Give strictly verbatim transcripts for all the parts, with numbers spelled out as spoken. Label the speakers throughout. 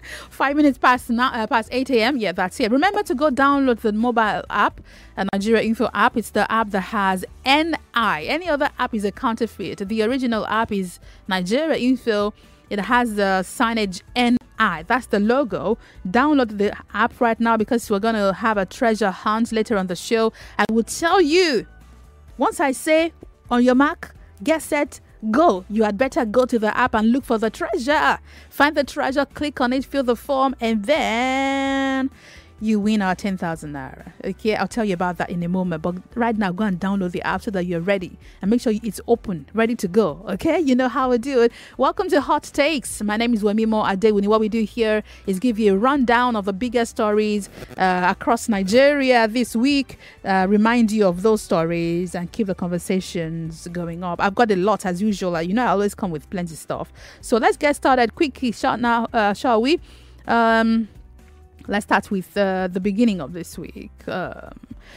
Speaker 1: Five minutes past now, uh, past eight a m Yeah, that's it. Remember to go download the mobile app, a Nigeria Info app. It's the app that has N I. Any other app is a counterfeit. The original app is Nigeria Info. It has the signage N I. That's the logo. Download the app right now because we're going to have a treasure hunt later on the show. I will tell you, once I say on your mark, get set, go. You had better go to the app and look for the treasure. Find the treasure, click on it, fill the form, and then you win our ten thousand naira. Okay, I'll tell you about that in a moment. But right now, go and download the app so that you're ready. And make sure it's open, ready to go. Okay, you know how we do it. Welcome to Hot Takes. My name is Wemimo Adewuni. What we do here is give you a rundown of the biggest stories uh, across Nigeria this week. Uh, remind you of those stories and keep the conversations going up. I've got a lot as usual. You know, I always come with plenty of stuff. So let's get started quickly, short now, uh, shall we? Um... Let's start with uh, the beginning of this week. Um,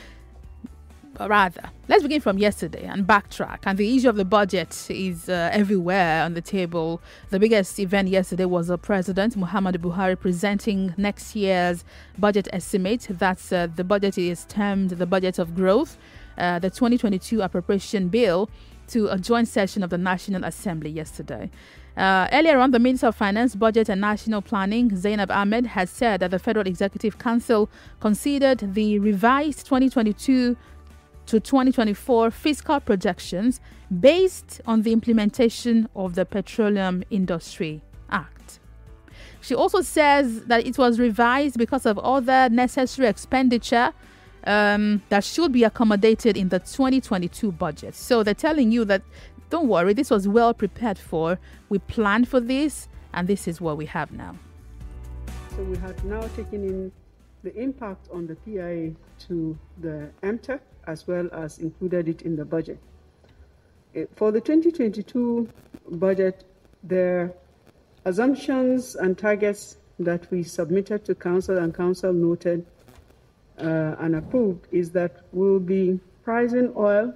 Speaker 1: rather, let's begin from yesterday and backtrack. And the issue of the budget is uh, everywhere on the table. The biggest event yesterday was the President, Muhammadu Buhari, presenting next year's budget estimate. That's uh, the budget is termed the budget of growth, uh, the twenty twenty-two appropriation bill, to a joint session of the National Assembly yesterday. Uh, earlier on, the Minister of Finance, Budget and National Planning, Zainab Ahmed, has said that the Federal Executive Council considered the revised twenty twenty-two to twenty twenty-four fiscal projections based on the implementation of the Petroleum Industry Act. She also says that it was revised because of other necessary expenditure um, that should be accommodated in the twenty twenty-two budget. So they're telling you that don't worry, this was well prepared for. We planned for this, and this is what we have now.
Speaker 2: So we had now taken in the impact on the P I A to the M T E C, as well as included it in the budget. For the twenty twenty-two budget, the assumptions and targets that we submitted to Council and Council noted uh, and approved is that we'll be pricing oil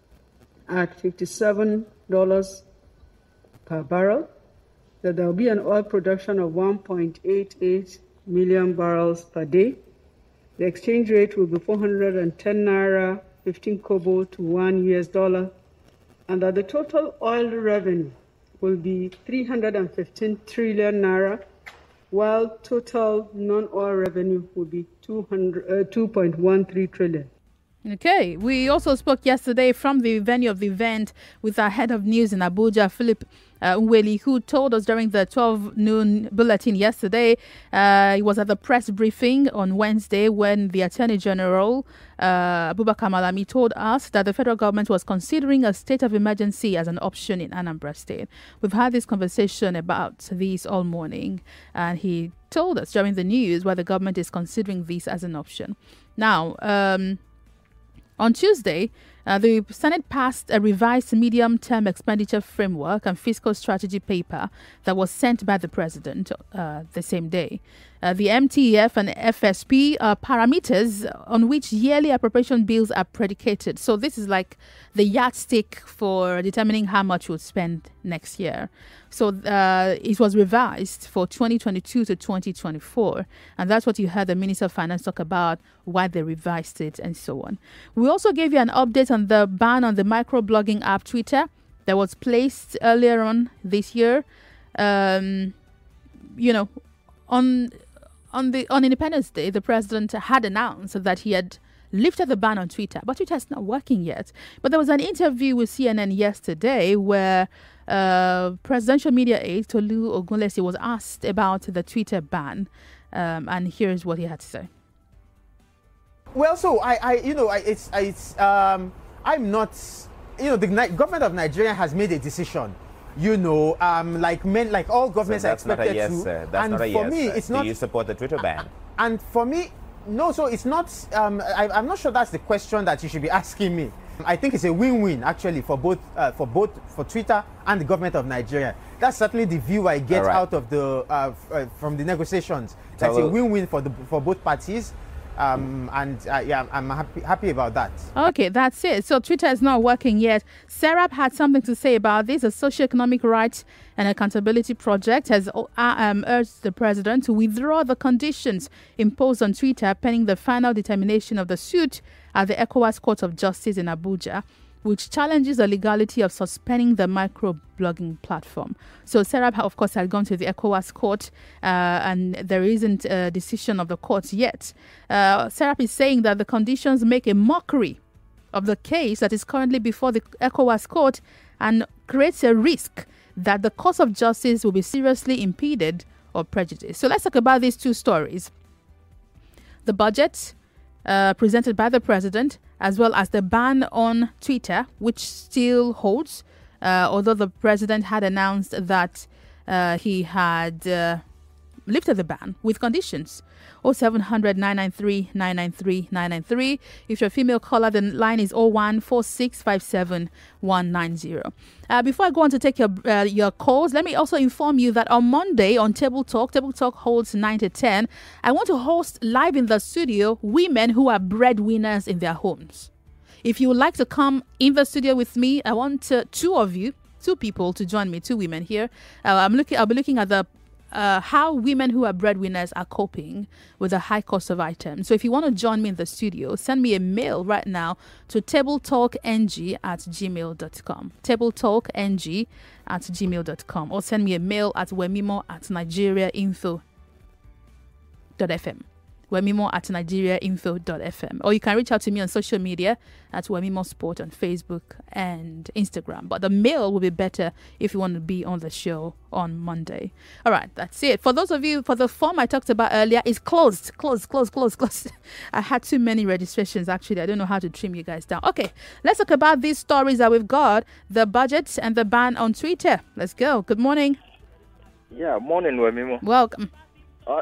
Speaker 2: at fifty-seven dollars per barrel, that there will be an oil production of one point eight eight million barrels per day. The exchange rate will be four hundred ten naira, fifteen kobo to one U S dollar, and that the total oil revenue will be three hundred fifteen trillion naira, while total non-oil revenue will be two point one three trillion.
Speaker 1: Okay, we also spoke yesterday from the venue of the event with our head of news in Abuja, Philip uh, Nweli, who told us during the twelve noon bulletin yesterday. Uh, he was at the press briefing on Wednesday when the Attorney General, uh, Abubakar Malami, told us that the federal government was considering a state of emergency as an option in Anambra State. We've had this conversation about this all morning, and he told us during the news why the government is considering this as an option. Now, um... on Tuesday, uh, the Senate passed a revised medium-term expenditure framework and fiscal strategy paper that was sent by the president uh, the same day. Uh, the M T E F and F S P are parameters on which yearly appropriation bills are predicated. So this is like the yardstick for determining how much we'll spend next year. So uh, it was revised for twenty twenty-two to twenty twenty-four. And that's what you heard the Minister of Finance talk about, why they revised it and so on. We also gave you an update on the ban on the microblogging app Twitter that was placed earlier on this year. Um, you know, on on the on Independence Day, the president had announced that he had lifted the ban on Twitter, but Twitter is not working yet. But there was an interview with C N N yesterday where uh, presidential media aide Tolu Ogunlesi was asked about the Twitter ban, um, and here's what he had to say.
Speaker 3: Well, so I, I you know, I, it's, it's, um, I'm not, you know, the Ni- government of Nigeria has made a decision. You know, um, like men, like all governments
Speaker 4: so
Speaker 3: are expected
Speaker 4: yes,
Speaker 3: to.
Speaker 4: Sir. That's
Speaker 3: and
Speaker 4: not a
Speaker 3: for
Speaker 4: yes,
Speaker 3: me,
Speaker 4: sir.
Speaker 3: it's
Speaker 4: Do
Speaker 3: not.
Speaker 4: you support the Twitter ban?
Speaker 3: And for me, no. So it's not. Um, I, I'm not sure that's the question that you should be asking me. I think it's a win-win actually for both, uh, for both, for Twitter and the government of Nigeria. That's certainly the view I get right. out of the uh, f- uh, from the negotiations. That's so, a win-win for the for both parties. Um, and uh, yeah, I'm happy happy about that.
Speaker 1: Okay, that's it. So Twitter is not working yet. Serap had something to say about this. A Socioeconomic Rights and Accountability Project has uh, um, urged the president to withdraw the conditions imposed on Twitter pending the final determination of the suit at the ECOWAS Court of Justice in Abuja, which challenges the legality of suspending the microblogging platform. So Serap, of course, had gone to the ECOWAS court, uh, and there isn't a decision of the court yet. Uh, Serap is saying that the conditions make a mockery of the case that is currently before the ECOWAS court and creates a risk that the course of justice will be seriously impeded or prejudiced. So let's talk about these two stories. The budget uh, presented by the president, as well as the ban on Twitter, which still holds, uh, although the president had announced that uh, he had uh, lifted the ban with conditions. oh seven hundred, nine nine three, nine nine three, nine nine three. If you're a female caller, the line is oh one four six five seven one nine zero. Uh, before I go on to take your uh, your calls, let me also inform you that on Monday on Table Talk, Table Talk holds nine to ten, I want to host live in the studio women who are breadwinners in their homes. If you would like to come in the studio with me, I want uh, two of you, two people to join me, two women here. Uh, I'm looking. I'll be looking at the Uh, how women who are breadwinners are coping with the high cost of items. So if you want to join me in the studio, send me a mail right now to tabletalkng at gmail dot com. tabletalkng at gmail dot com, or send me a mail at wemimo at nigeriainfo dot f m. Wemimo at nigeriainfo dot f m. Or you can reach out to me on social media at Wemimo Sport on Facebook and Instagram. But the mail will be better if you want to be on the show on Monday. All right, that's it. For those of you, for the form I talked about earlier, is closed, closed, closed, closed, closed. I had too many registrations, actually. I don't know how to trim you guys down. Okay, let's talk about these stories that we've got. The budget and the ban on Twitter. Let's go. Good morning.
Speaker 4: Yeah, morning, Wemimo.
Speaker 1: Welcome.
Speaker 4: Uh,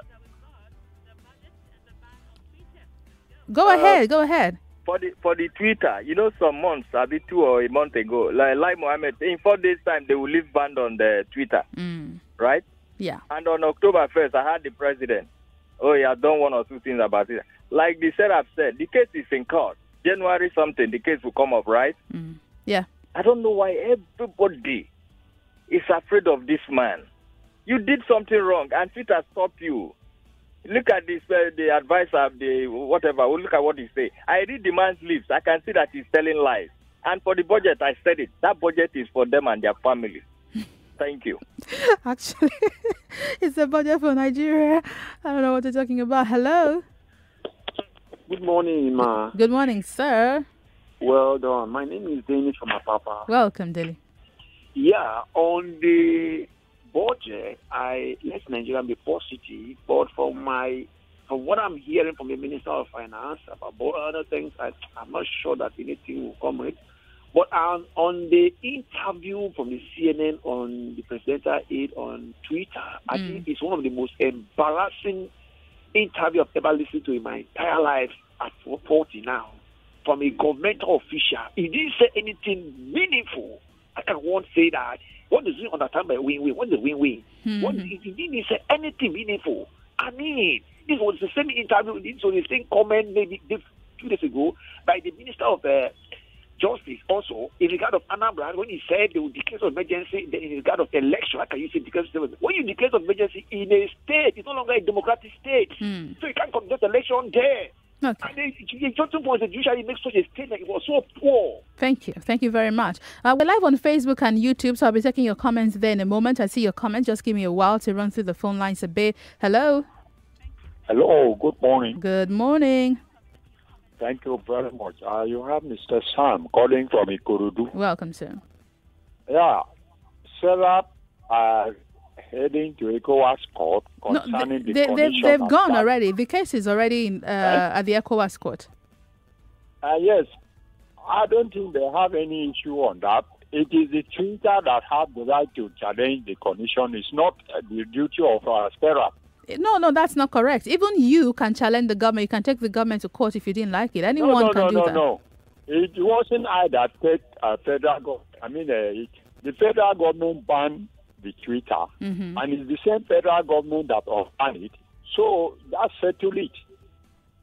Speaker 1: Go
Speaker 4: Uh,
Speaker 1: ahead, go ahead.
Speaker 4: For the for the Twitter, you know, some months, a bit two or a month ago, like, like Mohammed, in four days' time, they will leave banned on the Twitter,
Speaker 1: Mm.
Speaker 4: right?
Speaker 1: Yeah.
Speaker 4: And on October first, I had the president. Oh, he had done one or two things about it. Like the setup said, the case is in court. January something, the case will come up, right?
Speaker 1: Mm. Yeah.
Speaker 4: I don't know why everybody is afraid of this man. You did something wrong, and Twitter stopped you. Look at this, uh, the advisor, the whatever. We'll look at what he say. I read the man's lips. I can see that he's telling lies. And for the budget, I said it. That budget is for them and their family. Thank you.
Speaker 1: Actually, it's a budget for Nigeria. I don't know what you're talking about. Hello.
Speaker 5: Good morning, Ma.
Speaker 1: Good morning, sir.
Speaker 5: Well done. My name is Danish from Apapa.
Speaker 1: Welcome, Dilly.
Speaker 5: Yeah, on the budget, I let Nigeria be positive, but from my from what I'm hearing from the Minister of Finance about other things, I, I'm not sure that anything will come with. But um, on the interview from the C N N on the presidential aide on Twitter, I
Speaker 1: Mm.
Speaker 5: think it's one of the most embarrassing interview I've ever listened to in my entire life at forty now. From a governmental official, he didn't say anything meaningful. I can won't say that. What does he understand by win-win? What is win-win?
Speaker 1: Mhm.
Speaker 5: What is, he didn't say anything meaningful. I mean, this was the same interview, this was the same comment maybe two days ago by the Minister of uh, Justice also in regard of Anambra when he said they would declare of emergency in regard of election. How can you say declare of emergency? When you declare of emergency in a state, it's no longer a democratic state.
Speaker 1: Hmm.
Speaker 5: So you can't conduct election there.
Speaker 1: Okay.
Speaker 5: And the Johnson was usually makes such a statement. It was so poor.
Speaker 1: Thank you. Thank you very much. Uh, we're live on Facebook and YouTube, so I'll be taking your comments there in a moment. I see your comments. Just give me a while to run through the phone lines a bit. Hello.
Speaker 6: Hello, good morning.
Speaker 1: Good morning.
Speaker 6: Thank you very much. Uh, you have Mister Sam calling from Ikorodu.
Speaker 1: Welcome, sir.
Speaker 6: Yeah, Serap uh, heading to ECOWAS court
Speaker 1: No,
Speaker 6: concerning
Speaker 1: they,
Speaker 6: the
Speaker 1: they, they've,
Speaker 6: condition
Speaker 1: they've
Speaker 6: of
Speaker 1: gone
Speaker 6: that.
Speaker 1: already. The case is already in, uh, at the ECOWAS court.
Speaker 6: Uh, yes, I don't think they have any issue on that. It is the Twitter that have the right to challenge the condition. It's not uh, the duty of uh, Serap.
Speaker 1: No, no, that's not correct. Even you can challenge the government. You can take the government to court if you didn't like it. Anyone
Speaker 6: no, no,
Speaker 1: can
Speaker 6: no,
Speaker 1: do
Speaker 6: no,
Speaker 1: that.
Speaker 6: no. It wasn't I that said uh, federal government. I mean, uh, it, the federal government banned the Twitter,
Speaker 1: Mm-hmm.
Speaker 6: and it's the same federal government that banned it. So that settled it.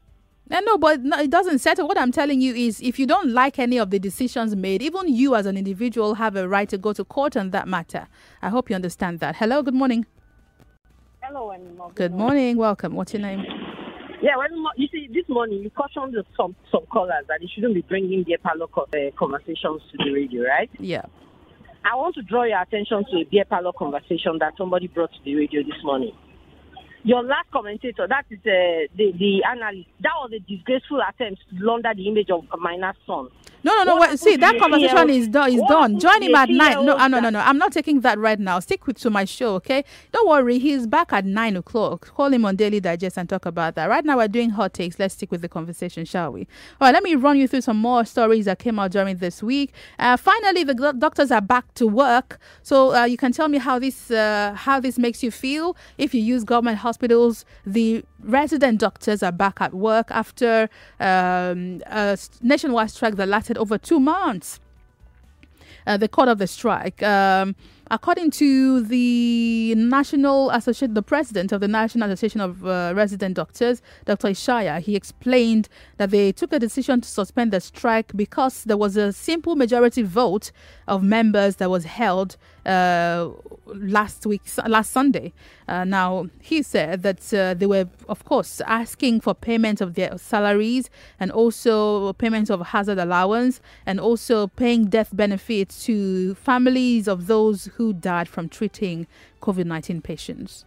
Speaker 1: Uh, no, but no, it doesn't settle. What I'm telling you is if you don't like any of the decisions made, even you as an individual have a right to go to court on that matter. I hope you understand that. Hello, good morning.
Speaker 7: Hello, Anima. Good,
Speaker 1: good morning. Welcome. What's your name?
Speaker 7: Yeah, well, you see, this morning you cautioned some, some callers that they shouldn't be bringing beer parlor co- uh, conversations to the radio, right?
Speaker 1: Yeah.
Speaker 7: I want to draw your attention to a beer parlor conversation that somebody brought to the radio this morning. Your last commentator, that is uh, the, the analyst, that was a disgraceful attempt to launder the image of Maina's son.
Speaker 1: No, no, no. What, see, that conversation is done. Is done. Join him at nine. No, no, no, no. I'm not taking that right now. Stick with to my show, okay? Don't worry. He's back at nine o'clock. Call him on Daily Digest and talk about that. Right now, we're doing hot takes. Let's stick with the conversation, shall we? All right. Let me run you through some more stories that came out during this week. Uh, finally, the do- doctors are back to work. So uh, you can tell me how this uh, how this makes you feel if you use government hospitals. The resident doctors are back at work after um, a nationwide strike that lasted over two months. Uh, the cause of the strike. Um, according to the National Association, the president of the National Association of uh, Resident Doctors, Doctor Ishaya, he explained that they took a decision to suspend the strike because there was a simple majority vote of members that was held uh, last week, last Sunday. Uh, now, he said that uh, they were, of course, asking for payment of their salaries and also payment of hazard allowance and also paying death benefits to families of those who died from treating COVID nineteen patients.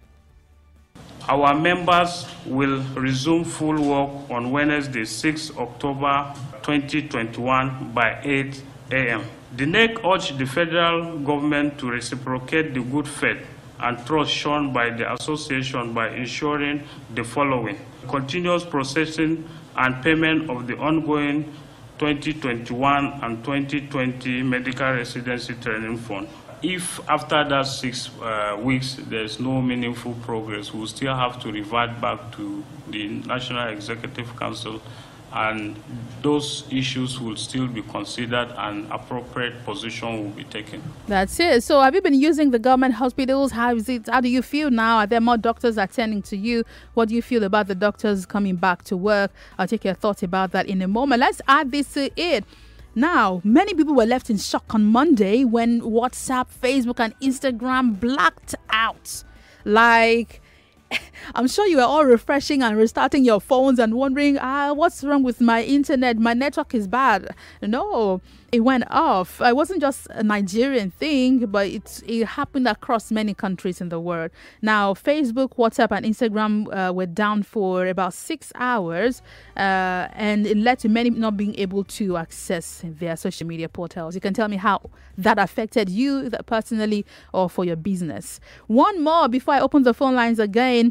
Speaker 8: Our members will resume full work on Wednesday, sixth October twenty twenty-one by eight a.m. The N A C urged the federal government to reciprocate the good faith and trust shown by the association by ensuring the following: continuous processing and payment of the ongoing twenty twenty-one and twenty twenty medical residency training fund. If after that six uh, weeks there's no meaningful progress, we'll still have to revert back to the National Executive Council, and those issues will still be considered and appropriate position will be taken.
Speaker 1: That's it. So have you been using the government hospitals? How is it? How do you feel now? Are there more doctors attending to you? What do you feel about the doctors coming back to work? I'll take your thoughts about that in a moment. Let's add this to it. Now, many people were left in shock on Monday when WhatsApp, Facebook, and Instagram blacked out. Like, I'm sure you were all refreshing and restarting your phones and wondering, ah, what's wrong with my internet? My network is bad. No, it went off. It wasn't just a Nigerian thing, but it, it happened across many countries in the world. Now, Facebook, WhatsApp, and Instagram uh, were down for about six hours, uh, and it led to many not being able to access their social media portals. You can tell me how that affected you that personally or for your business. One more before I open the phone lines again.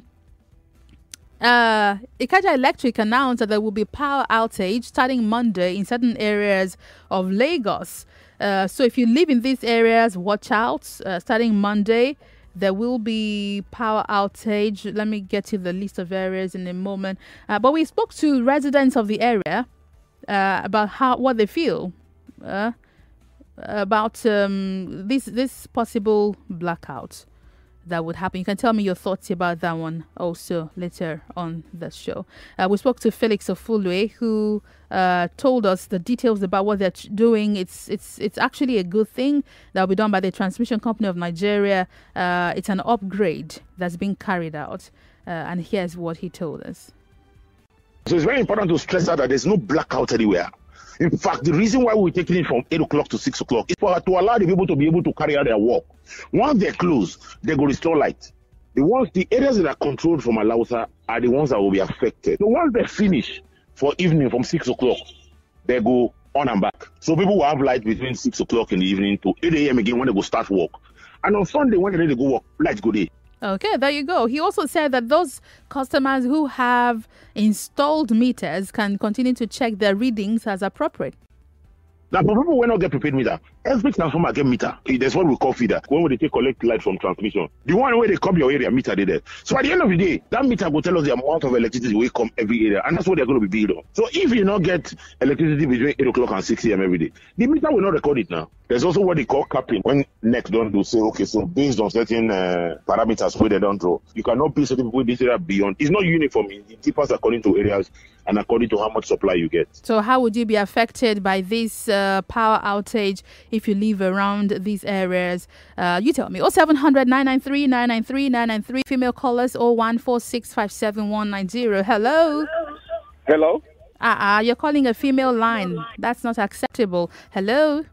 Speaker 1: Uh, Ikeja Electric announced that there will be power outage starting Monday in certain areas of Lagos. Uh, so if you live in these areas, watch out. Uh, starting Monday, there will be power outage. Let me get you the list of areas in a moment. Uh, but we spoke to residents of the area uh, about how what they feel uh, about um, this this possible blackout that would happen. You can tell me your thoughts about that one also later on the show. Uh, we spoke to Felix Ofulwe, who uh, told us the details about what they're doing. It's it's it's actually a good thing that will be done by the Transmission Company of Nigeria. Uh, it's an upgrade that's being carried out. Uh, and here's what he told us.
Speaker 9: So it's very important to stress out that there's no blackout anywhere. In fact, the reason why we're taking it from eight o'clock to six o'clock is for, to allow the people to be able to carry out their work. Once they're closed, they go restore light. The ones, the areas that are controlled from Alausa are the ones that will be affected. So once they finish for evening from six o'clock, they go on and back. So people will have light between six o'clock in the evening to eight a.m. again when they go start work. And on Sunday, when they're ready to go work, lights go there.
Speaker 1: Okay, there you go. He also said that those customers who have installed meters can continue to check their readings as appropriate.
Speaker 9: Now, for people who not get prepaid meter, every transformer get meter. There's what we call feeder. When they take collect light from transmission, the one where they come your area meter, they there. So at the end of the day, that meter will tell us the amount of electricity we come every area, and that's what they're going to be billed on. So if you not get electricity between eight o'clock and six a.m. every day, the meter will not record it now. There's also what they call capping. When N E C don't do, say, okay, so based on certain uh, parameters where they don't draw, you cannot pay certain people this area beyond. It's not uniform. It differs according to areas and according to how much supply you get.
Speaker 1: So how would you be affected by this uh, power outage if you live around these areas? Uh, you tell me. oh seven hundred, nine nine three, nine nine three, nine nine three. Female callers oh one four six five seven one nine zero. Hello?
Speaker 10: Hello?
Speaker 1: Uh-uh, you're calling a female line. That's not acceptable. Hello?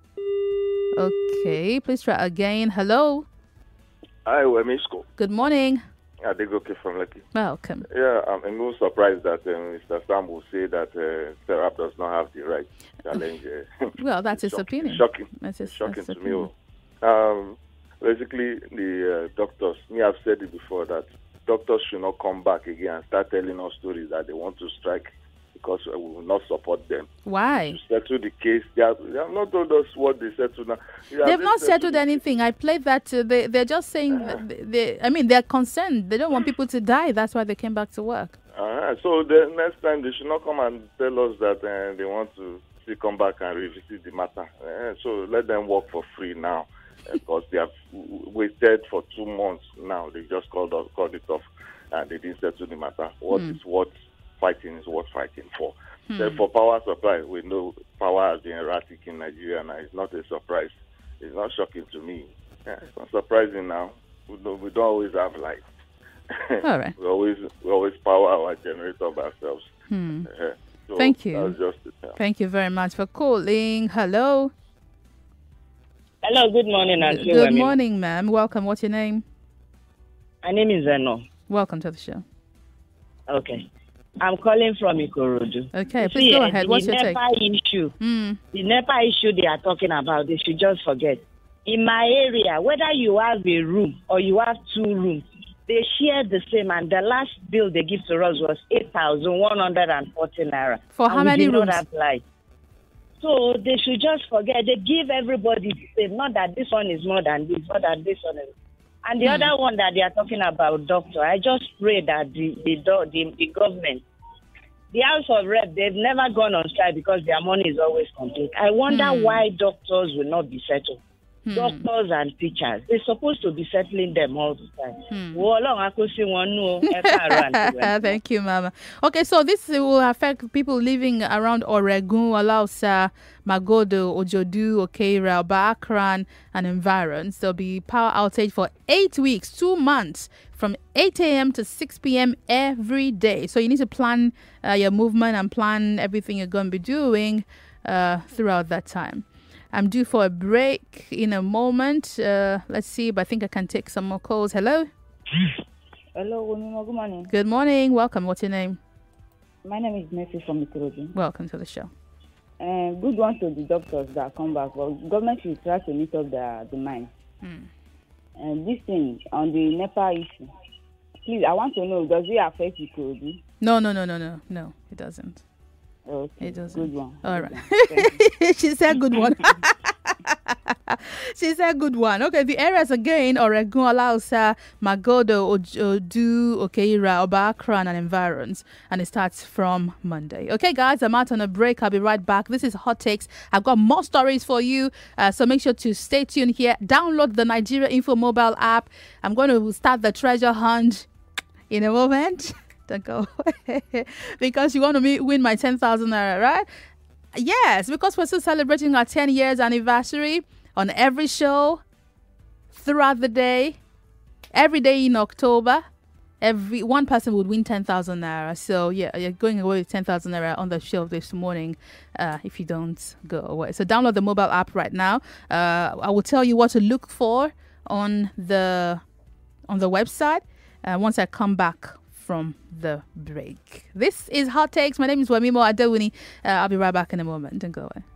Speaker 1: Okay, please try again. Hello?
Speaker 10: Hi, Wemisko.
Speaker 1: Good morning.
Speaker 10: I did okay from Lucky.
Speaker 1: Welcome.
Speaker 10: Yeah, I'm, I'm most surprised that uh, Mister Sam will say that uh, Serap does not have the right to challenge. Uh,
Speaker 1: well, that's his
Speaker 10: shocking,
Speaker 1: opinion.
Speaker 10: Shocking.
Speaker 1: That's his,
Speaker 10: shocking
Speaker 1: that's
Speaker 10: to me. Um, basically, the uh, doctors, me, I've said it before, that doctors should not come back again and start telling us stories that they want to strike because we will not support them.
Speaker 1: Why?
Speaker 10: To settle the case. They have, they have not told us what they settled now. They
Speaker 1: They've not settled anything. I played that. Uh, they, they're just saying, uh, they, they, I mean, they're concerned. They don't want people to die. That's why they came back to work.
Speaker 10: Uh, so the next time, they should not come and tell us that uh, they want to see, come back and revisit the matter. Uh, so let them work for free now uh, because they have waited for two months now. They just called, us, called it off and they didn't settle the matter. What mm. is what? Fighting is worth fighting for. Hmm. Then for power supply, we know power has been erratic in Nigeria now. It's not a surprise. It's not shocking to me. Yeah, it's not surprising now. We don't, we don't always have light.
Speaker 1: All right.
Speaker 10: we always we always power our generator by ourselves.
Speaker 1: Hmm.
Speaker 10: Uh, so
Speaker 1: Thank you.
Speaker 10: That's just it, yeah.
Speaker 1: Thank you very much for calling. Hello.
Speaker 11: Hello. Good morning, Auntie.
Speaker 1: Good morning, ma'am. Welcome. What's your name?
Speaker 11: My name is Zeno.
Speaker 1: Welcome to the show.
Speaker 11: Okay. I'm calling from Ikorodu.
Speaker 1: Okay, please See, go ahead. What's
Speaker 11: your
Speaker 1: take?
Speaker 11: The NEPA issue,
Speaker 1: mm.
Speaker 11: the NEPA issue they are talking about, they should just forget. In my area, whether you have a room or you have two rooms, they share the same, and the last bill they give to us was eight thousand one hundred forty naira.
Speaker 1: For how many rooms?
Speaker 11: Not have light. So they should just forget. They give everybody the same, not that this one is more than this, not that this one is. And the mm. other one that they are talking about, doctor, I just pray that the the, the the government, the House of Rep, they've never gone on strike because their money is always complete. I wonder mm. why doctors will not be settled. Hmm. Doctors and teachers, they're supposed to be settling them all the time.
Speaker 1: Hmm. Thank you, Mama. Okay, so this will affect people living around Oregun, Alausa, Magodo, Ojodu, Okeira, Bakran, and environs. There'll be power outage for eight weeks, two months, from eight a.m. to six p.m. every day. So you need to plan uh, your movement and plan everything you're going to be doing uh, throughout that time. I'm due for a break in a moment. Uh, let's see, but I think I can take some more calls. Hello?
Speaker 12: Hello, good morning.
Speaker 1: Good morning. Welcome. What's your name?
Speaker 12: My name is Messi from Ikorodu.
Speaker 1: Welcome to the show.
Speaker 12: Uh, good one to the doctors that come back. Well, government should try to meet up their demand.
Speaker 1: Hmm.
Speaker 12: And this thing on the NEPA issue, please, I want to know, does it affect Ikorodu?
Speaker 1: No, no, no, no, no. No, it doesn't.
Speaker 12: Okay.
Speaker 1: It doesn't.
Speaker 12: Good one.
Speaker 1: All
Speaker 12: good
Speaker 1: right. One. She said good one. She said good one. Okay, the areas again: Oregun, Alausa, Magodo, Ojodu, Okeira, Obakran, and environs. And it starts from Monday. Okay, guys, I'm out on a break. I'll be right back. This is Hot Takes. I've got more stories for you. Uh, so make sure to stay tuned here. Download the Nigeria Info mobile app. I'm going to start the treasure hunt in a moment. Don't go because you want to meet, win my ten thousand naira, right? Yes, because we're still celebrating our ten years anniversary on every show throughout the day, every day in October. Every one person would win ten thousand naira. So yeah, you're going away with ten thousand naira on the show this morning uh, if you don't go away. So download the mobile app right now. Uh, I will tell you what to look for on the on the website uh, once I come back from the break. This is Hot Takes. My name is Wemimo Adewuni. Uh, I'll be right back in a moment. Don't go away.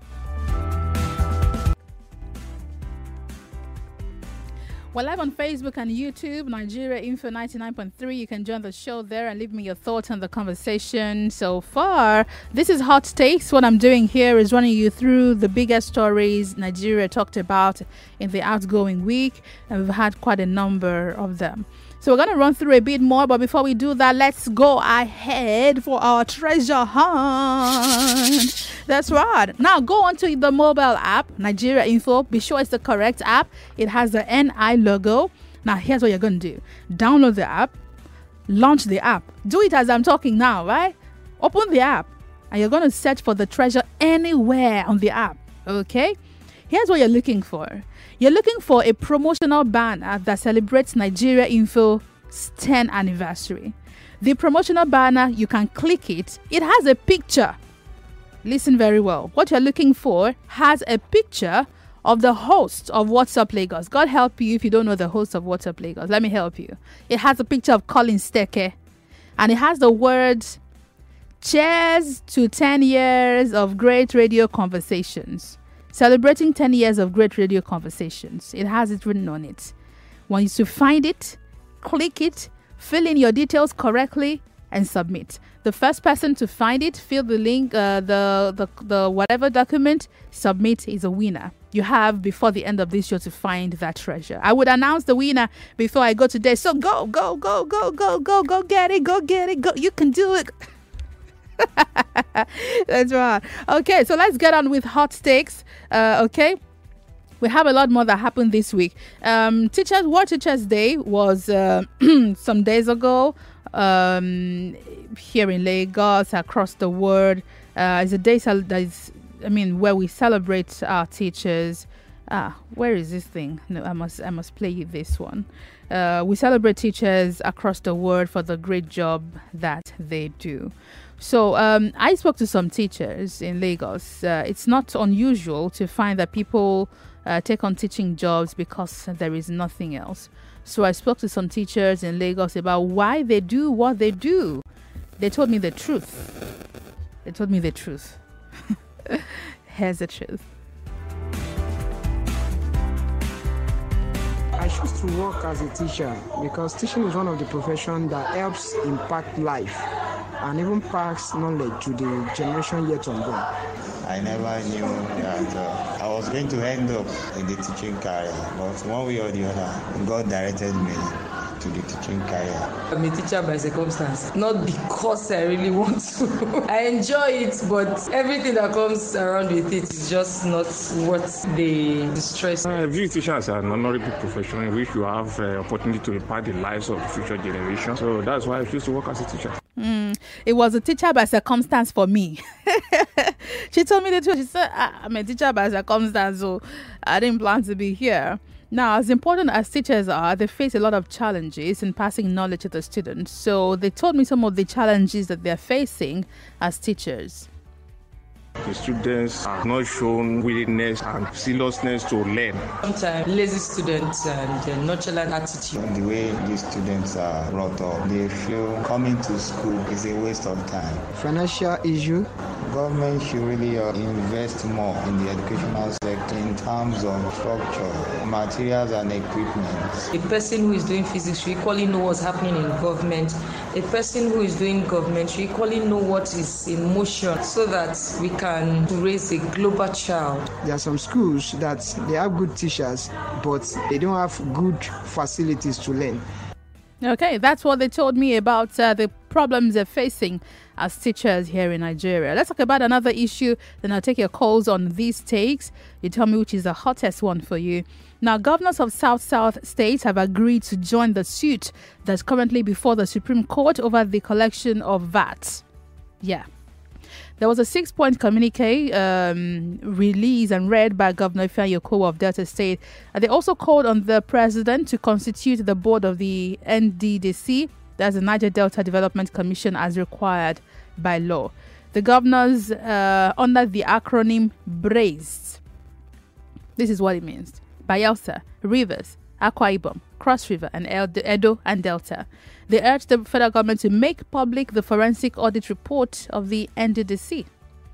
Speaker 1: We're live on Facebook and YouTube, Nigeria Info ninety-nine point three. You can join the show there and leave me your thoughts on the conversation so far. This is Hot Takes. What I'm doing here is running you through the biggest stories Nigeria talked about in the outgoing week, and we've had quite a number of them. So we're going to run through a bit more, but before we do that, let's go ahead for our treasure hunt. That's right. Now go onto the mobile app, Nigeria Info. Be sure it's the correct app. It has the N I logo. Now here's what you're going to do. Download the app. Launch the app. Do it as I'm talking now, right? Open the app. And you're going to search for the treasure anywhere on the app. Okay? Here's what you're looking for. You're looking for a promotional banner that celebrates Nigeria Info's tenth anniversary. The promotional banner, you can click it. It has a picture. Listen very well. What you're looking for has a picture of the host of WhatsApp Lagos. God help you if you don't know the host of WhatsApp Lagos. Let me help you. It has a picture of Colin Steke. And it has the words, cheers to ten years of great radio conversations. Celebrating ten years of great radio conversations. It has it written on it. Once you find it, click it, fill in your details correctly, and submit. The first person to find it, fill the link, uh, the, the, the whatever document, submit is a winner. You have before the end of this show to find that treasure. I would announce the winner before I go today. So go, go, go, go, go, go, go get it, go get it, go. You can do it. That's right. Okay, so let's get on with hot takes. Uh, okay, we have a lot more that happened this week. Um, Teachers World Teachers Day was uh, some days ago um, here in Lagos, across the world. Uh, it's a day that is, I mean, where we celebrate our teachers. Ah, where is this thing? No, I must, I must play you this one. Uh, we celebrate teachers across the world for the great job that they do. So um, I spoke to some teachers in Lagos. Uh, it's not unusual to find that people uh, take on teaching jobs because there is nothing else. So I spoke to some teachers in Lagos about why they do what they do. They told me the truth. They told me the truth. Here's the truth.
Speaker 13: I choose to work as a teacher because teaching is one of the professions that helps impact life and even pass knowledge to the generation yet unborn.
Speaker 14: I never knew that uh, I was going to end up in the teaching career, but one way or the other, God directed me to the teaching career.
Speaker 15: I'm a teacher by circumstance, not because I really want to. I enjoy it, but everything that comes around with it is just not worth the, the stress.
Speaker 16: I view teacher as an honorable profession in which you have the uh, opportunity to impact the lives of the future generation. So that's why I choose to work as a teacher.
Speaker 1: Mm, it was a teacher by circumstance for me. She told me the truth. She said, I'm a teacher by circumstance, so I didn't plan to be here. Now, as important as teachers are, they face a lot of challenges in passing knowledge to the students. So they told me some of the challenges that they're facing as teachers.
Speaker 16: The students have not shown willingness and seriousness to learn.
Speaker 15: Sometimes lazy students and a nonchalant attitude.
Speaker 14: The way these students are brought up, they feel coming to school is a waste of time.
Speaker 13: Financial issue.
Speaker 14: Government should really uh, invest more in the educational sector in terms of structure, materials and equipment.
Speaker 15: A person who is doing physics should equally know what's happening in government. A person who is doing government should equally know what is in motion so that we can raise a global child.
Speaker 13: There are some schools that they have good teachers, but they don't have good facilities to learn.
Speaker 1: Okay, that's what they told me about uh, the problems they're facing as teachers here in Nigeria. Let's talk about another issue, then I'll take your calls on these takes. You tell me which is the hottest one for you. Now, governors of South-South states have agreed to join the suit that's currently before the Supreme Court over the collection of V A T. Yeah. There was a six-point communique um, released and read by Governor Ifeanyi Okowa of Delta State. And they also called on the president to constitute the board of the N D D C, that's the Niger Delta Development Commission, as required by law. The governors, uh, under the acronym BRACE, this is what it means: Bayelsa, Rivers, Akwa Ibom, Cross River, and Edo and Delta. They urged the federal government to make public the forensic audit report of the N D D C.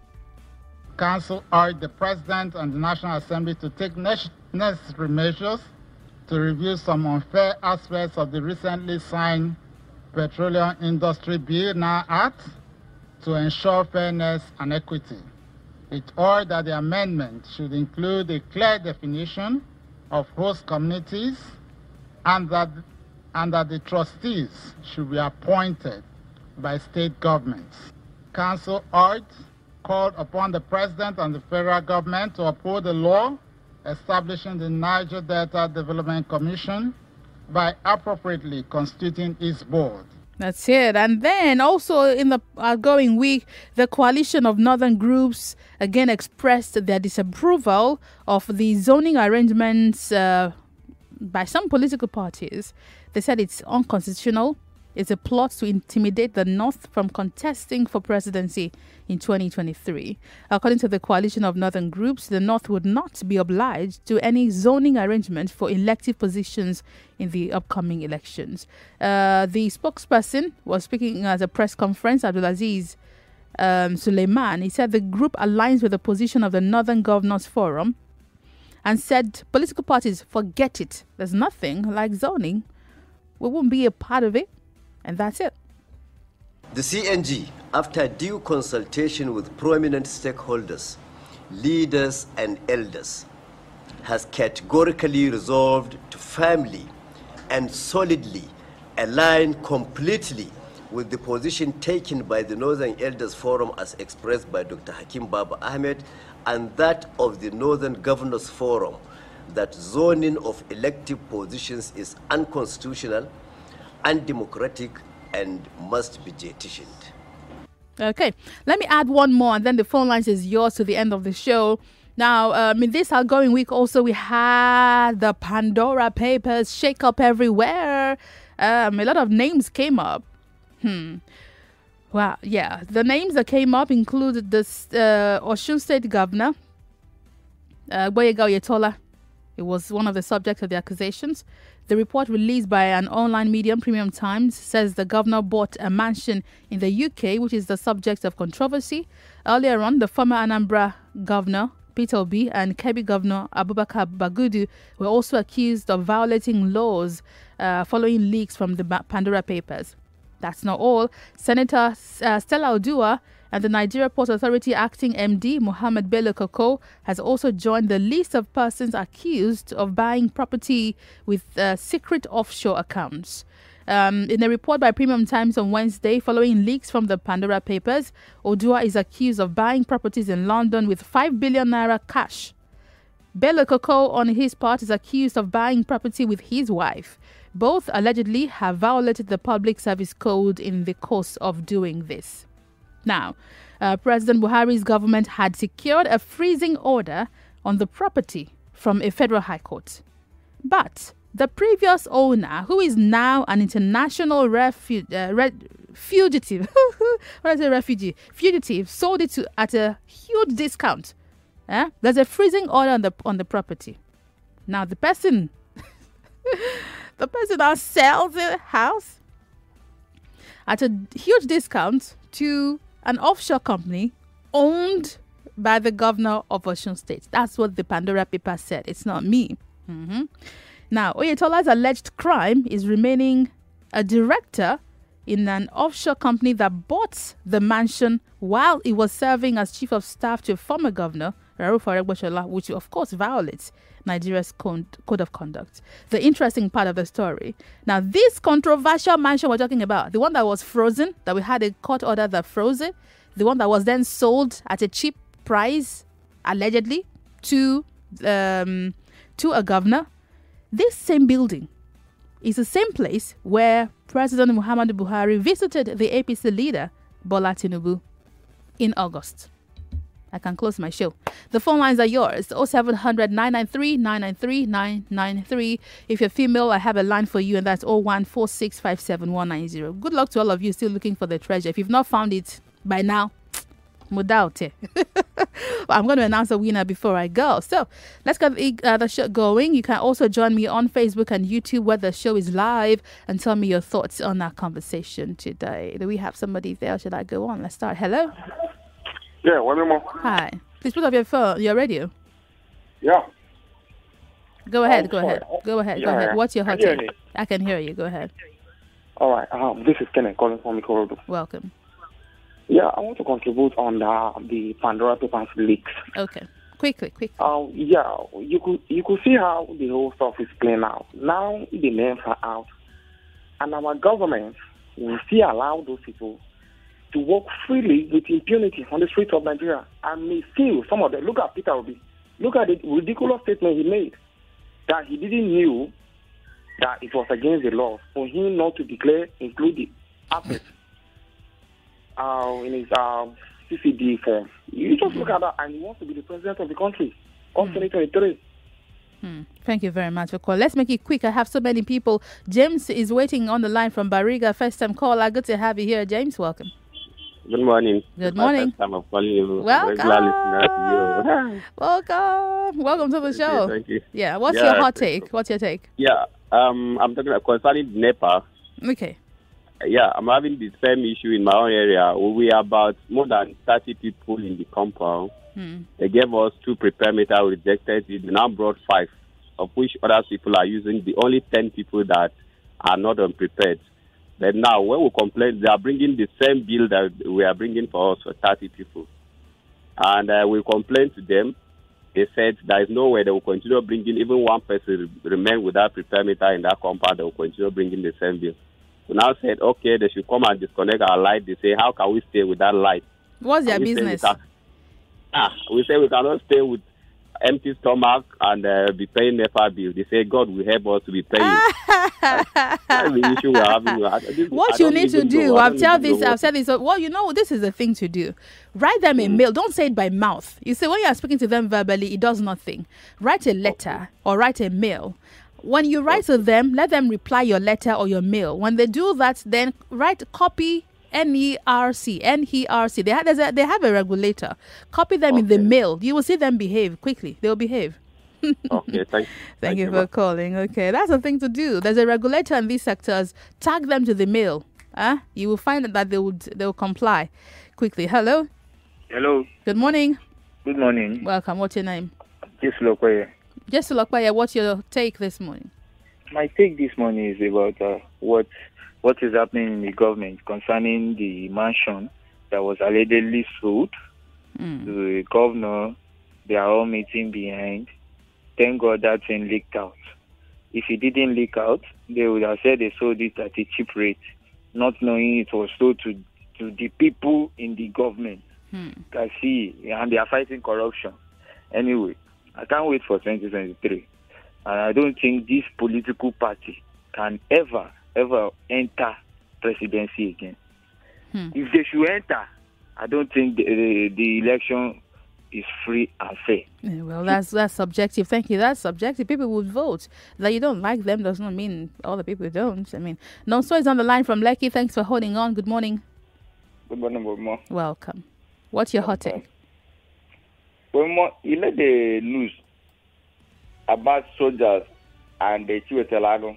Speaker 17: Council urged the President and the National Assembly to take necessary measures to review some unfair aspects of the recently signed Petroleum Industry Bill Now Act to ensure fairness and equity. It urged that the amendment should include a clear definition of host communities and that and that the trustees should be appointed by state governments. Council urged, called upon the President and the federal government to uphold the law establishing the Niger Delta Development Commission by appropriately constituting its board.
Speaker 1: That's it. And then also in the outgoing week, the coalition of northern groups again expressed their disapproval of the zoning arrangements uh, by some political parties. They said it's unconstitutional. It's a plot to intimidate the North from contesting for presidency in twenty twenty-three. According to the coalition of northern groups, the North would not be obliged to any zoning arrangement for elective positions in the upcoming elections. Uh, the spokesperson was speaking at a press conference, Abdulaziz um, Suleiman. He said the group aligns with the position of the Northern Governors Forum and said political parties, forget it. There's nothing like zoning. We won't be a part of it. And that's it.
Speaker 18: The C N G, after due consultation with prominent stakeholders, leaders and elders, has categorically resolved to firmly and solidly align completely with the position taken by the Northern Elders Forum as expressed by Doctor Hakim Baba Ahmed and that of the Northern Governors Forum, that zoning of elective positions is unconstitutional, undemocratic, and must be petitioned.
Speaker 1: Okay, let me add one more, and then the phone lines is yours to the end of the show. Now, um, in this outgoing week also, we had the Pandora Papers shake up everywhere. Um, a lot of names came up. Hmm. Wow, yeah. The names that came up included the uh, Osun State Governor, uh, Gboyega Oyetola. It was one of the subjects of the accusations. The report released by an online medium, Premium Times, says the governor bought a mansion in the U K, which is the subject of controversy. Earlier on, the former Anambra governor, Peter Obi, and Kebbi governor, Abubakar Bagudu, were also accused of violating laws uh, following leaks from the Pandora Papers. That's not all. Senator uh, Stella Odua and the Nigeria Port Authority acting M D, Mohammed Bello Koko, has also joined the list of persons accused of buying property with uh, secret offshore accounts. Um, in a report by Premium Times on Wednesday, following leaks from the Pandora Papers, Odua is accused of buying properties in London with five billion naira cash. Bello Koko, on his part, is accused of buying property with his wife. Both allegedly have violated the Public Service Code in the course of doing this. Now, uh, President Buhari's government had secured a freezing order on the property from a federal high court. But the previous owner, who is now an international refu- uh, re- fugitive, what is a refugee? Fugitive, sold it to at a huge discount. Eh? There's a freezing order on the on the property. Now, the person, the person now sells the house at a huge discount to an offshore company owned by the governor of Osun State. That's what the Pandora Papers said. It's not me. Mm-hmm. Now, Oyetola's alleged crime is remaining a director in an offshore company that bought the mansion while he was serving as chief of staff to a former governor, Rauf Aregbesola, which of course violates Nigeria's code of conduct. The interesting part of the story. Now, this controversial mansion we're talking about, the one that was frozen, that we had a court order that froze it, the one that was then sold at a cheap price, allegedly, to um, to a governor. This same building is the same place where President Muhammadu Buhari visited the A P C leader, Bola Tinubu, in August. I can close my show. The phone lines are yours. oh seven hundred, nine nine three, nine nine three, nine nine three. If you're female, I have a line for you, and that's oh one four six five seven one nine zero. Good luck to all of you still looking for the treasure. If you've not found it by now, Mudaute. I'm going to announce a winner before I go. So let's get the, uh, the show going. You can also join me on Facebook and YouTube where the show is live and tell me your thoughts on our conversation today. Do we have somebody there? Should I go on? Let's start. Hello?
Speaker 19: Yeah, one more.
Speaker 1: Hi. Please put up your phone, your radio.
Speaker 19: Yeah.
Speaker 1: Go ahead,
Speaker 19: Oh,
Speaker 1: go
Speaker 19: sorry.
Speaker 1: ahead. Go ahead, go
Speaker 19: Yeah,
Speaker 1: ahead. What's your
Speaker 19: I
Speaker 1: hot
Speaker 19: can hear
Speaker 1: take?
Speaker 19: you.
Speaker 1: I can hear you. Go ahead.
Speaker 19: All right. Um, this is Kenneth calling from Ikorodu.
Speaker 1: Welcome.
Speaker 19: Yeah, I want to contribute on the, the Pandora Papers leaks.
Speaker 1: Okay. Quickly, quickly.
Speaker 19: Um, yeah, you could you could see how the whole stuff is playing out. Now the names are out. And our government will still allow those people to walk freely with impunity on the streets of Nigeria. And may still, some of them, look at Peter Obi. Look at the ridiculous statement he made, that he didn't knew that it was against the law for him not to declare included assets uh, in his uh, C C D form. You just look at that, and he wants to be the president of the country on twenty twenty-three.
Speaker 1: Hmm. Thank you very much for calling. Let's make it quick. I have so many people. James is waiting on the line from Bariga. First time caller. Good to have you here, James. Welcome.
Speaker 20: Good morning.
Speaker 1: Good morning.
Speaker 20: First time I'm calling you.
Speaker 1: Welcome.
Speaker 20: To you.
Speaker 1: Welcome. Welcome to the show.
Speaker 20: Thank you.
Speaker 1: Yeah. What's
Speaker 20: Yeah,
Speaker 1: your hot take? What's your take?
Speaker 20: Yeah, um, I'm talking about concerning Nepal.
Speaker 1: Okay.
Speaker 20: Yeah, I'm having the same issue in my own area. We are about more than thirty people in the compound.
Speaker 1: Hmm.
Speaker 20: They gave us two prepare meter, we rejected it. They now brought five, of which other people are using the only ten people that are not unprepared. Then now, when we complain, they are bringing the same bill that we are bringing for us for thirty people. And uh, we complained to them. They said there is no way they will continue bringing, even one person remain without prepare meter in that compound, they will continue bringing the same bill. We now said, okay, they should come and disconnect our light. They say, how can we stay with that light?
Speaker 1: What's their
Speaker 20: And we say
Speaker 1: business?
Speaker 20: we can- ah, we say we cannot stay with empty stomach and uh, be paying NEPA bill. They say God will help us to be paying. That's the issue we're having. I- this-
Speaker 1: What
Speaker 20: I
Speaker 1: you
Speaker 20: don't
Speaker 1: need to
Speaker 20: even
Speaker 1: do,
Speaker 20: know. I
Speaker 1: I've
Speaker 20: don't
Speaker 1: said
Speaker 20: even
Speaker 1: this,
Speaker 20: know
Speaker 1: I've
Speaker 20: what-
Speaker 1: said this. Well, you know, this is the thing to do. Write them a mail. Don't say it by mouth. You say when you are speaking to them verbally, it does nothing. Write a letter or write a mail. When you write to them, let them reply your letter or your mail. When they do that, then write copy N E R C. N E R C. They have, there's a, they have a regulator. Copy them in the mail. You will see them behave quickly. They'll behave.
Speaker 20: Okay, thank,
Speaker 1: Thank you for calling. Okay, that's the thing to do. There's a regulator in these sectors. Tag them to the mail. Huh? You will find that they would they will comply quickly. Hello.
Speaker 21: Hello.
Speaker 1: Good morning.
Speaker 21: Good morning.
Speaker 1: Welcome. What's your name?
Speaker 21: Just Lokwe.
Speaker 1: Just to look by what's your take this morning?
Speaker 21: My take this morning is about uh, what what is happening in the government concerning the mansion that was allegedly sold
Speaker 1: Mm.
Speaker 21: to the governor. They are all meeting behind. Thank God that thing leaked out. If it didn't leak out, they would have said they sold it at a cheap rate, not knowing it was sold to to the people in the government.
Speaker 1: Hmm.
Speaker 21: Can see, and they are fighting corruption. Anyway, I can't wait for twenty twenty-three. And I don't think this political party can ever, ever enter presidency again.
Speaker 1: Hmm.
Speaker 21: If they should enter, I don't think the, the, the election is free and fair.
Speaker 1: Yeah, well, that's that's subjective. Thank you. That's subjective. People would vote. That you don't like them does not mean all the people don't. I mean, Nonso is on the line from Lekki. Thanks for holding on. Good morning.
Speaker 22: Good morning, Bomo.
Speaker 1: Welcome. What's your hot take?
Speaker 22: Bomo, you let the news about soldiers and the Chiwetelago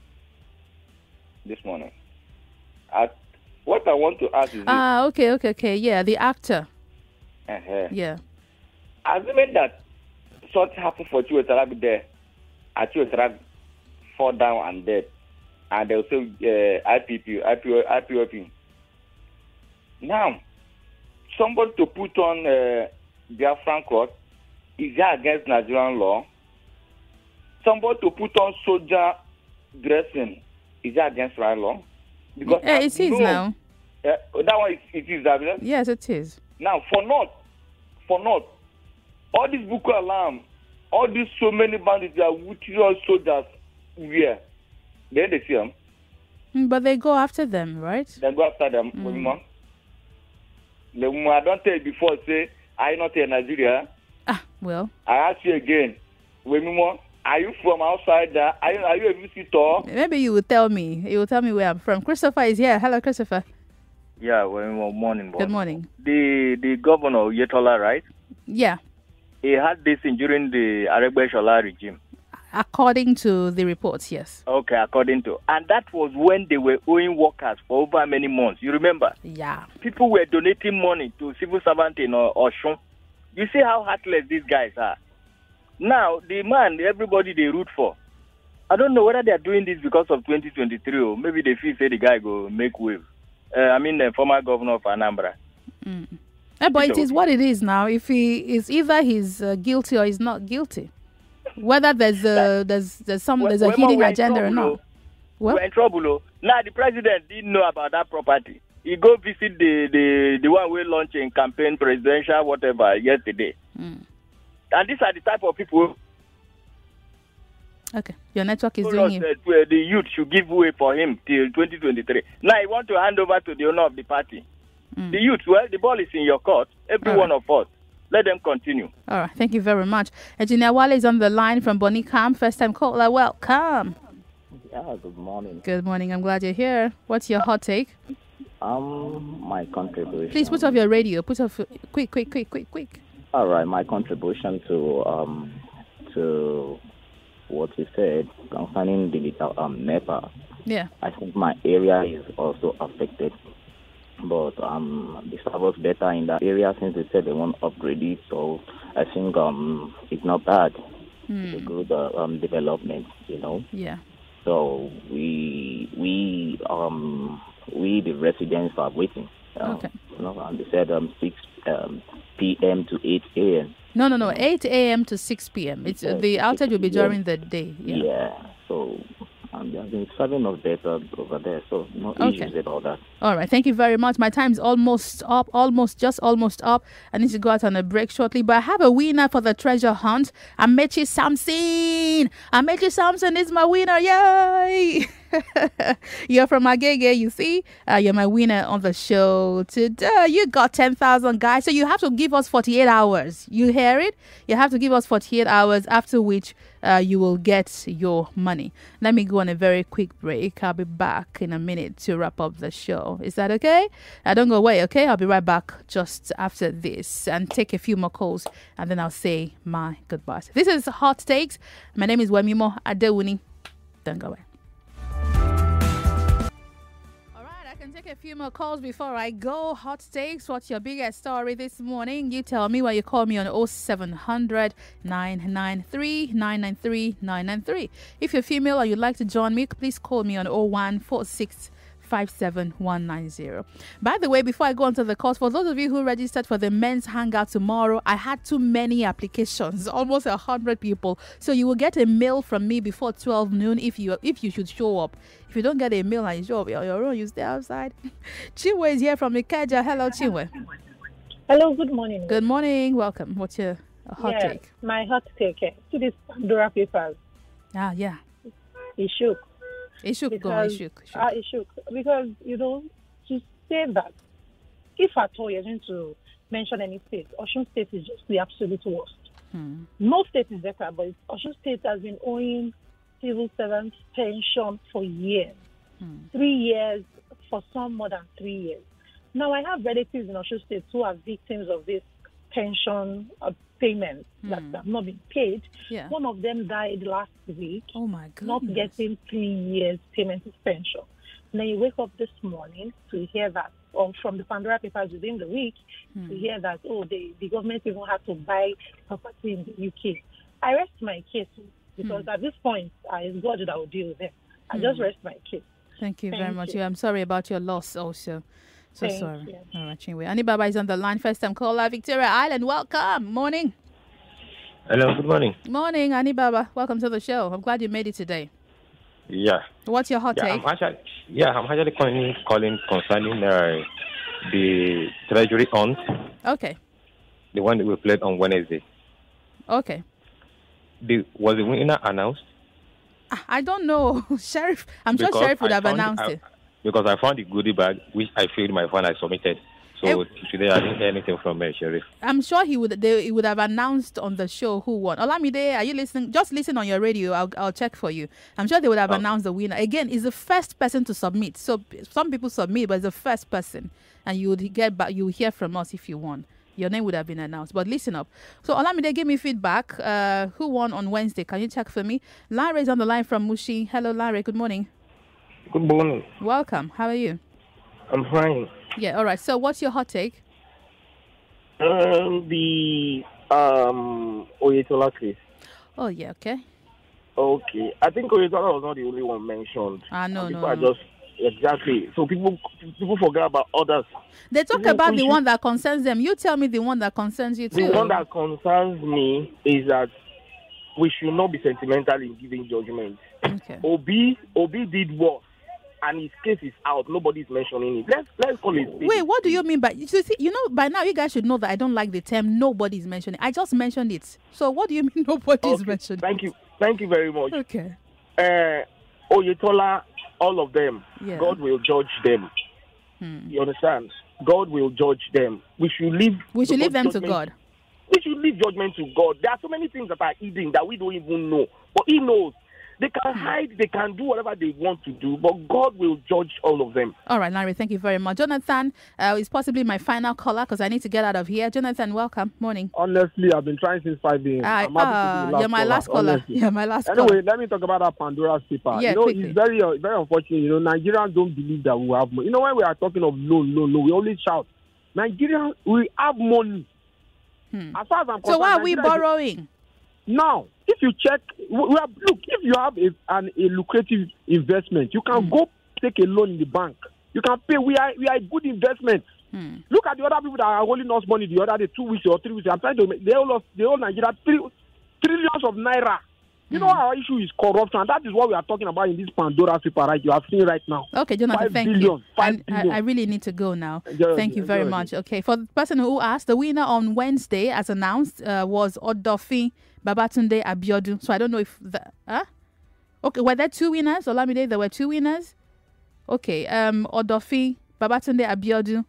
Speaker 22: this morning. I, what I want to ask is this.
Speaker 1: Ah, okay, okay, okay. Yeah, the actor.
Speaker 22: Uh-huh.
Speaker 1: Yeah.
Speaker 22: Assuming that something happened for Chiwetelago there, and Chiwetelago fall down and dead, and they'll say uh, I P P, I P O, I P O P. Now, somebody to put on uh, Biafran court, is that against Nigerian law? Somebody to put on soldier dressing, is that against right law? Because
Speaker 1: Yeah, it is
Speaker 22: no,
Speaker 1: now.
Speaker 22: Uh, that one, it, it is that. Yeah?
Speaker 1: Yes, it is.
Speaker 22: Now, for not, for not, all these Boko Haram, all these so many bandits that are soldiers, wear, then they see them,
Speaker 1: Mm, But they go after them, right?
Speaker 22: then go after them. Mm. The woman, I don't tell you before, say, I not in Nigeria.
Speaker 1: Well,
Speaker 22: I ask you again, Wemimo, are you from outside there? Are you, are you a visitor?
Speaker 1: maybe you will tell me. You will tell me where I'm from. Christopher is here. Hello, Christopher.
Speaker 23: Yeah, well, morning, boss.
Speaker 1: Good morning.
Speaker 23: The the governor Yetola, right?
Speaker 1: Yeah.
Speaker 23: He had this in during the Aregbe-Shola regime.
Speaker 1: According to the reports, yes.
Speaker 23: Okay, according to, and that was when they were owing workers for over many months. You remember?
Speaker 1: Yeah.
Speaker 23: People were donating money to civil servants in uh, Oshun. You see how heartless these guys are. Now the man, everybody they root for. I don't know whether they are doing this because of twenty twenty-three or maybe they feel say the guy go make wave. Uh, I mean, the former governor of Anambra.
Speaker 1: Mm. Eh, but it is what it is now. If he is either he's uh, guilty or he's not guilty, whether there's a there's there's some there's a
Speaker 23: When-
Speaker 1: hidden
Speaker 23: when we're in
Speaker 1: agenda or
Speaker 23: trouble,
Speaker 1: not.
Speaker 23: though, Well, we're in trouble. Oh. Now the president didn't know about that property. He go visit the the, the one we launched in campaign, presidential, whatever, yesterday.
Speaker 1: Mm.
Speaker 23: And these are the type of people.
Speaker 1: Okay, your network is
Speaker 23: who
Speaker 1: doing
Speaker 23: said,
Speaker 1: you.
Speaker 23: uh, the youth should give way for him till twenty twenty-three. Now he want to hand over to the owner of the party.
Speaker 1: Mm.
Speaker 23: The youth, well, the ball is in your court. Every
Speaker 1: All
Speaker 23: one
Speaker 1: right.
Speaker 23: of us. Let them continue.
Speaker 1: All right, thank you very much. Engineer Wale is on the line from Bonicam. First time caller, welcome.
Speaker 2: Yeah, good morning.
Speaker 1: Good morning, I'm glad you're here. What's your hot take?
Speaker 2: Um, my contribution.
Speaker 1: Please put off your radio. Put off, quick, quick, quick, quick, quick.
Speaker 2: All right, my contribution to um to what you said concerning digital um NEPA.
Speaker 1: Yeah.
Speaker 2: I think my area is also affected, but um the servers better in that area since they said they want to upgrade it. So I think um it's not bad.
Speaker 1: Hmm.
Speaker 2: It's a good uh, um development, you know.
Speaker 1: Yeah.
Speaker 2: So we we um we the residents are waiting. Um,
Speaker 1: Okay.
Speaker 2: You know, and they said um six um p m to eight a m.
Speaker 1: No, no, no. eight a.m. to six p.m. It's uh, the outage will be during the day.
Speaker 2: Yeah.
Speaker 1: Yeah.
Speaker 2: So um, they've been serving us better over there. So no
Speaker 1: Okay.
Speaker 2: issues about that.
Speaker 1: All right. Thank you very much. My time's almost up, almost, just almost up. I need to go out on a break shortly, but I have a winner for the treasure hunt. Amechi Samson. Amechi Samson is my winner. Yay! You're from Agege, you see. Uh, you're my winner on the show today. You got ten thousand, guys. So you have to give us forty-eight hours. You hear it? You have to give us forty-eight hours, after which uh, you will get your money. Let me go on a very quick break. I'll be back in a minute to wrap up the show. Is that okay? Uh, don't go away, okay? I'll be right back just after this and take a few more calls, and then I'll say my goodbyes. This is Hot Takes. My name is Wemimo Adewuni. Don't go away. Take a few more calls before I go. Hot Takes, what's your biggest story this morning? You tell me while you call me on oh seven hundred, nine nine three, nine nine three, nine nine three. If you're female or you'd like to join me, please call me on oh one four six five seven one nine zero. By the way, before I go on to the calls, for those of you who registered for the men's hangout tomorrow, I had too many applications, almost a hundred people. So you will get a mail from me before twelve noon if you if you should show up. If you don't get a mail and you show up on your own, you stay outside. Chinwe is here from Ikeja. Hello, Chinwe.
Speaker 3: Hello, good morning.
Speaker 1: Good morning. Welcome. What's your hot
Speaker 3: yeah,
Speaker 1: take?
Speaker 3: My hot take eh, to this Pandora Papers.
Speaker 1: Ah, yeah.
Speaker 3: It shook.
Speaker 1: It shook. Go on, it shook. It shook.
Speaker 3: Uh, it shook. Because, you know, to say that, if at all you're going to mention any state, Osun State is just the absolute worst.
Speaker 1: Hmm.
Speaker 3: No state is better, but Osun State has been owing civil servants pension for years.
Speaker 1: Hmm.
Speaker 3: Three years, for some more than three years. Now, I have relatives in Osun State who are victims of this pension uh, payments
Speaker 1: Hmm.
Speaker 3: that have not been paid.
Speaker 1: Yeah.
Speaker 3: One of them died last week.
Speaker 1: Oh, my goodness.
Speaker 3: Not getting three years payment of pension. And then you wake up this morning to hear that, or from the Pandora Papers within the week,
Speaker 1: Hmm.
Speaker 3: to hear that, oh, the, the government even had to buy property in the U K. I rest my case because
Speaker 1: Hmm.
Speaker 3: at this point, uh, it's God that will deal with them. I
Speaker 1: Hmm.
Speaker 3: just rest my case.
Speaker 1: Thank you very
Speaker 3: Thank
Speaker 1: much.
Speaker 3: you.
Speaker 1: Yeah, I'm sorry about your loss also. So
Speaker 3: Thank
Speaker 1: sorry.
Speaker 3: you.
Speaker 1: All right, Chinwe. Anibaba is on the line. First time caller, Victoria Island. Welcome. Morning.
Speaker 4: Hello, good morning.
Speaker 1: Morning, Anibaba. Welcome to the show. I'm glad you made it today.
Speaker 4: Yeah.
Speaker 1: What's your hot
Speaker 4: yeah,
Speaker 1: take?
Speaker 4: I'm actually, yeah, I'm actually calling, calling concerning uh, the Treasury hunt,
Speaker 1: Okay.
Speaker 4: the one that we played on Wednesday.
Speaker 1: Okay.
Speaker 4: The, was the winner announced?
Speaker 1: Ah, I don't know. Sheriff, I'm
Speaker 4: Because
Speaker 1: sure Sheriff would
Speaker 4: I
Speaker 1: have
Speaker 4: found-
Speaker 1: announced
Speaker 4: I-
Speaker 1: it.
Speaker 4: Because I found the goodie bag, which I filled my phone, I submitted. So today I didn't hear anything from uh, Sheriff.
Speaker 1: I'm sure he would they he would have announced on the show who won. Olamide, are you listening? Just listen on your radio. I'll I'll check for you. I'm sure they would have
Speaker 4: Oh.
Speaker 1: announced the winner. Again, it's the first person to submit. So some people submit, but it's the first person, and you would get back. You will hear from us if you won. Your name would have been announced. But listen up. So Olamide, give me feedback. Uh, who won on Wednesday? Can you check for me? Larry is on the line from Mushi. Hello, Larry. Good morning.
Speaker 24: Good morning.
Speaker 1: Welcome. How are you?
Speaker 24: I'm fine.
Speaker 1: Yeah. All right. So what's your hot take?
Speaker 24: Um, the um Oyetola case.
Speaker 1: Oh yeah. Okay.
Speaker 24: Okay, I think Oyetola was not the only one mentioned.
Speaker 1: Ah no
Speaker 24: And
Speaker 1: no.
Speaker 24: people are
Speaker 1: no.
Speaker 24: just exactly. So people people forget about others.
Speaker 1: They talk
Speaker 24: People
Speaker 1: about the
Speaker 24: push
Speaker 1: one that concerns them. You tell me the one that concerns you too.
Speaker 24: The one that concerns me is that we should not be sentimental in giving judgment.
Speaker 1: Okay.
Speaker 24: Obi, Obi did worse, and his case is out. Nobody's mentioning it. Let's let's call it.
Speaker 1: Wait, what do you mean by you see? You know, by now you guys should know that I don't like the term "nobody's mentioning." I just mentioned it. So what do you mean nobody's
Speaker 24: Okay,
Speaker 1: mentioning?
Speaker 24: Thank you, thank you very much.
Speaker 1: Okay.
Speaker 24: Uh, Oyetola, all of them.
Speaker 1: Yeah.
Speaker 24: God will judge them.
Speaker 1: Hmm.
Speaker 24: You understand? God will judge them. We should leave.
Speaker 1: We should
Speaker 24: the
Speaker 1: leave them to
Speaker 24: judgment-
Speaker 1: God.
Speaker 24: We should leave judgment to God. There are so many things that are hidden that we don't even know. But He knows. They can hide, they can do whatever they want to do, but God will judge all of them.
Speaker 1: All right, Larry, thank you very much. Jonathan uh, is possibly my final caller because I need to get out of here. Jonathan, welcome. Morning.
Speaker 5: Honestly, I've been trying since five a m.
Speaker 1: Ah,
Speaker 5: I'm happy to
Speaker 1: ah,
Speaker 5: be the
Speaker 1: you're my last caller.
Speaker 5: honestly.
Speaker 1: You're my last
Speaker 5: anyway,
Speaker 1: caller.
Speaker 5: let me talk about that Pandora's paper.
Speaker 1: Yeah,
Speaker 5: you know,
Speaker 1: quickly.
Speaker 5: it's very, uh, very unfortunate. You know, Nigerians don't believe that we have money. You know, when we are talking of loan, loan, loan, we only shout, Nigerians, we have money.
Speaker 1: Hmm.
Speaker 5: As far as I'm
Speaker 1: So why are we
Speaker 5: Nigeria is-
Speaker 1: borrowing?
Speaker 5: Now, if you check, we we have, look, if you have a, an, a lucrative investment, you can go take a loan in the bank. You can pay. We are we are a good investment.
Speaker 1: Hmm.
Speaker 5: Look at the other people that are holding us money the other day, two weeks or three weeks. I'm trying to make, they all lost, they all Nigeria three, trillions of naira. You know, our issue is corruption, and that is what we are talking about in this Pandora paper, right? You are seeing right now.
Speaker 1: Okay, Jonathan,
Speaker 5: Five
Speaker 1: thank
Speaker 5: billion,
Speaker 1: you.
Speaker 5: five
Speaker 1: I, I,
Speaker 5: billion.
Speaker 1: I really need to go now.
Speaker 5: Enjoy
Speaker 1: Thank
Speaker 5: it,
Speaker 1: you very
Speaker 5: enjoy it.
Speaker 1: much. Okay, for the person who asked, the winner on Wednesday, as announced, uh, was Odofin Babatunde Abiodun. So I don't know if the huh? Okay, were there two winners? Olamide, there were two winners. Okay, um, Odofin Babatunde Abiodun.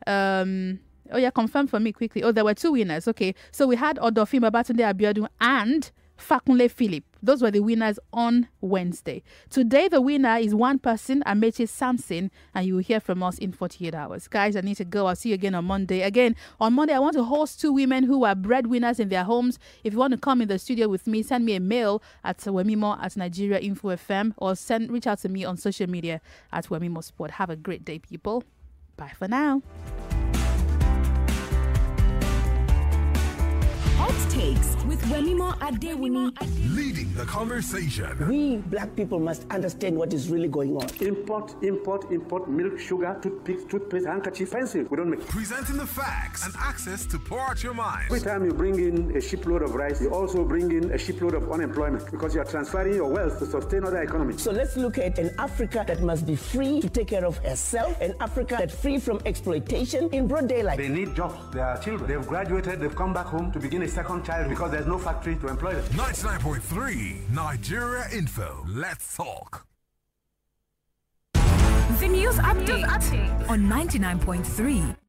Speaker 1: Um, oh yeah, confirm for me quickly. Oh, there were two winners. Okay, so we had Odofin Babatunde Abiodun and Fakunle Philip. Those were the winners on Wednesday. Today, the winner is one person, Amechi Samson, and you will hear from us in forty-eight hours. Guys, I need to go. I'll see you again on Monday. Again, on Monday, I want to host two women who are breadwinners in their homes. If you want to come in the studio with me, send me a mail at wemimo at Nigeria Info F M or send reach out to me on social media at Wemimo Sport. Have a great day, people. Bye for now.
Speaker 6: Hot Takes with Wemimo Adewini.
Speaker 7: Leading the conversation.
Speaker 8: We black people must understand what is really going on.
Speaker 25: Import, import, import milk, sugar, toothpicks, toothpaste, handkerchief, pencil. We don't make.
Speaker 7: Presenting the facts and access to pour out your mind.
Speaker 25: Every time you bring in a shipload of rice, you also bring in a shipload of unemployment because you are transferring your wealth to sustain other economies.
Speaker 8: So let's look at an Africa that must be free to take care of herself, an Africa that's free from exploitation in broad daylight.
Speaker 25: They need jobs. They are children. They've graduated. They've come back home to begin a second child because there's no factory to employ them.
Speaker 7: ninety-nine point three Nigeria Info. Let's talk.
Speaker 6: The news update on ninety-nine point three